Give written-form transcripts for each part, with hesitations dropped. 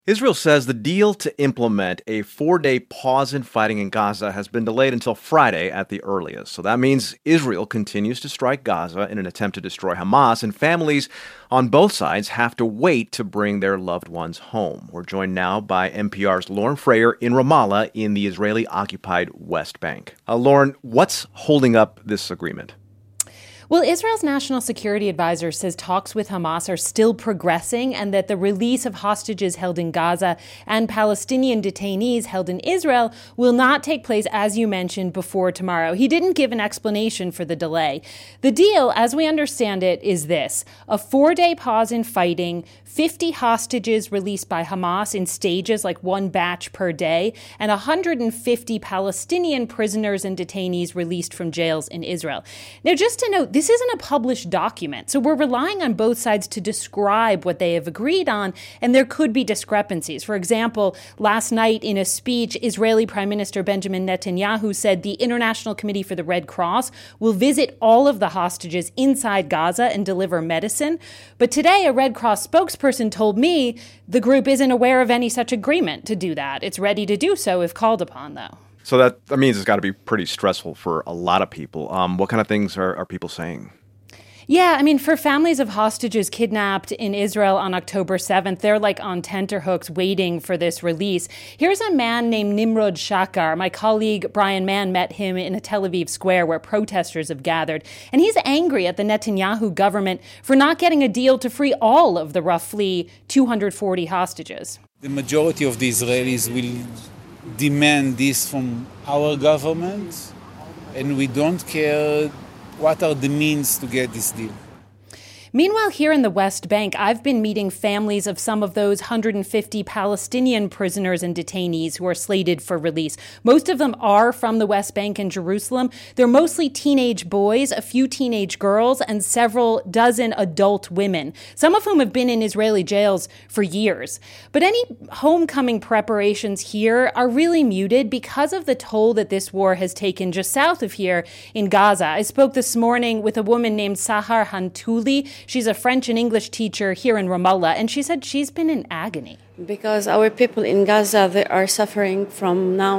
Israel says the deal to implement a 4-day pause in fighting in Gaza has been delayed until Friday at the earliest. So that means Israel continues to strike Gaza in an attempt to destroy Hamas, and families on both sides have to wait to bring their loved ones home. We're joined now by NPR's Lauren Frayer in Ramallah in the Israeli-occupied West Bank. Lauren, what's holding up this agreement? Well, Israel's national security advisor says talks with Hamas are still progressing and that the release of hostages held in Gaza and Palestinian detainees held in Israel will not take place, as you mentioned, before tomorrow. He didn't give an explanation for the delay. The deal, as we understand it, is this: a 4-day pause in fighting, 50 hostages released by Hamas in stages, like one batch per day, and 150 Palestinian prisoners and detainees released from jails in Israel. Now, just to note, this isn't a published document, so we're relying on both sides to describe what they have agreed on, and there could be discrepancies. For example, last night in a speech, Israeli Prime Minister Benjamin Netanyahu said the International Committee for the Red Cross will visit all of the hostages inside Gaza and deliver medicine. But today, a Red Cross spokesperson told me the group isn't aware of any such agreement to do that. It's ready to do so if called upon, though. So that means it's got to be pretty stressful for a lot of people. What kind of things are people saying? Yeah, I mean, for families of hostages kidnapped in Israel on October 7th, they're like on tenterhooks waiting for this release. Here's a man named Nimrod Shakar. My colleague Brian Mann met him in a Tel Aviv square where protesters have gathered. And he's angry at the Netanyahu government for not getting a deal to free all of the roughly 240 hostages. The majority of the Israelis will demand this from our government, and we don't care what are the means to get this deal. Meanwhile, here in the West Bank, I've been meeting families of some of those 150 Palestinian prisoners and detainees who are slated for release. Most of them are from the West Bank and Jerusalem. They're mostly teenage boys, a few teenage girls, and several dozen adult women, some of whom have been in Israeli jails for years. But any homecoming preparations here are really muted because of the toll that this war has taken just south of here in Gaza. I spoke this morning with a woman named Sahar Hantouli. She's a French and English teacher here in Ramallah, and she said she's been in agony. Because our people in Gaza, they are suffering from now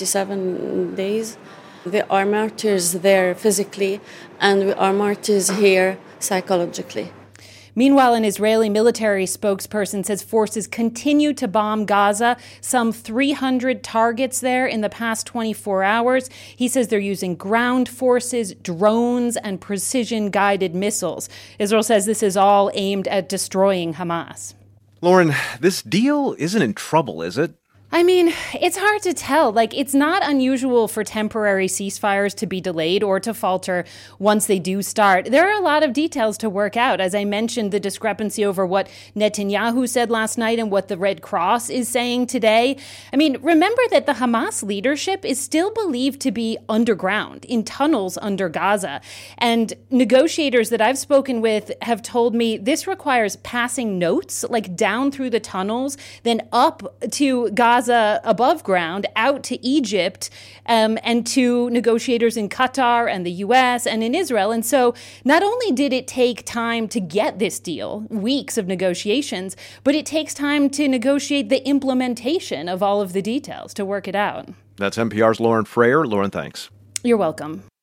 47 days. They are martyrs there physically, and we are martyrs here psychologically. Meanwhile, an Israeli military spokesperson says forces continue to bomb Gaza, some 300 targets there in the past 24 hours. He says they're using ground forces, drones, and precision-guided missiles. Israel says this is all aimed at destroying Hamas. Lauren, this deal isn't in trouble, is it? I mean, it's hard to tell. It's not unusual for temporary ceasefires to be delayed or to falter once they do start. There are a lot of details to work out. As I mentioned, the discrepancy over what Netanyahu said last night and what the Red Cross is saying today. I mean, remember that the Hamas leadership is still believed to be underground, in tunnels under Gaza. And negotiators that I've spoken with have told me this requires passing notes, down through the tunnels, then up to Gaza above ground, out to Egypt, and to negotiators in Qatar and the U.S. and in Israel. And so not only did it take time to get this deal, weeks of negotiations, but it takes time to negotiate the implementation of all of the details to work it out. That's NPR's Lauren Frayer. Lauren, thanks. You're welcome.